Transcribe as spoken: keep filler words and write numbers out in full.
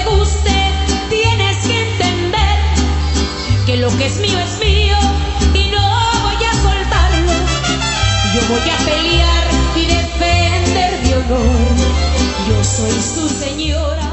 te guste, tienes que entender que lo que es mío es mío y no voy a soltarlo. Yo voy a pelear y defender mi honor. Yo soy su señora.